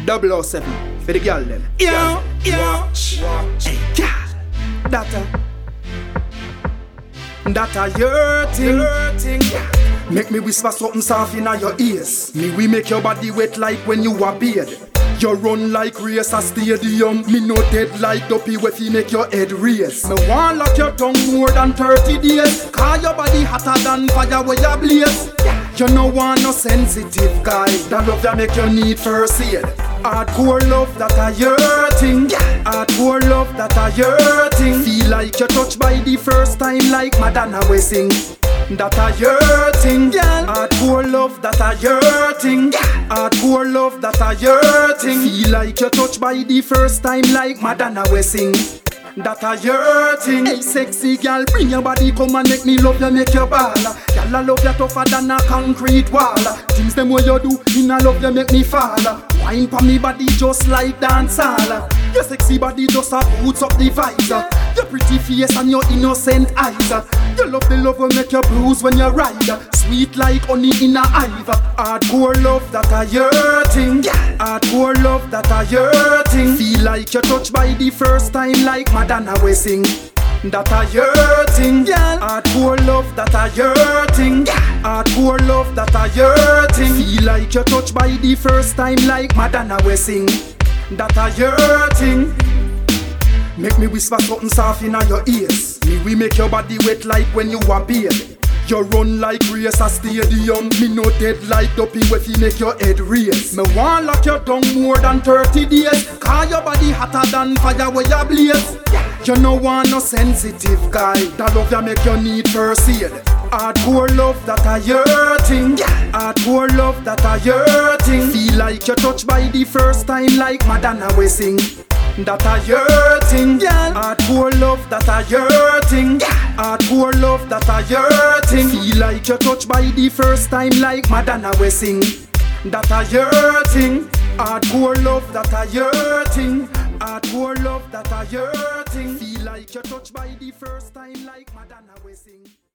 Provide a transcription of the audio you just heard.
007 for the girl them. Yo, hey, girl, that a your thing. Make me whisper something soft in your ears. Me we make your body wet like when you are beard. You run like race a stadium. Me no dead like dopey if you make your head race. Me want lock your tongue more than 30 days. Cause your body hotter than fire where you blaze. You no want no sensitive guy. That love that make you need first aid. Hardcore love that a your thing. Hardcore love that a your thing. Feel like you touched by the first time like Madonna we sing. That a your thing, girl. Hardcore love that a your thing. Hardcore love that a your thing. Feel like you touched by the first time like Madonna we sing. That a your thing. Hey sexy girl, bring your body, come and make me love you, make you ball. Girl, I love you tougher than a concrete wall. Things them what you do, in a love you make me fall. Wine pa me body just like dancehall. Your sexy body just a boots up the vibes. Your pretty face and your innocent eyes. You love the love will make you bruise when you ride. Sweet like honey in a hive. Hardcore love that a your thing. Hardcore love that a your thing. Feel like you touched by the first time like Madonna we sing. That a your thing, girl. Hardcore love that a your thing. Hardcore love that a your thing. Feel like you touched by the first time like Madonna we sing. That a your thing. Make me whisper something soft in your ears. Me we make your body wet like when you are beard. You run like race a stadium. Me no dead like dopey if you make your head race. Me want lock your tongue more than 30 days. Cause your body hotter than fire where you blaze. You no want no sensitive guy. That love you make you need first aid. Hardcore love that a your thing. Hardcore love that a your thing. Feel like you touched by the first time like Madonna we sing. That a your thing, girl. Hardcore love that a your thing. Hardcore love that a your thing. Feel like you touched by the first time like Madonna we sing. That a your thing. Hardcore love that a your thing. Hardcore love that a your thing. Feel like you touched by the first time like Madonna we sing.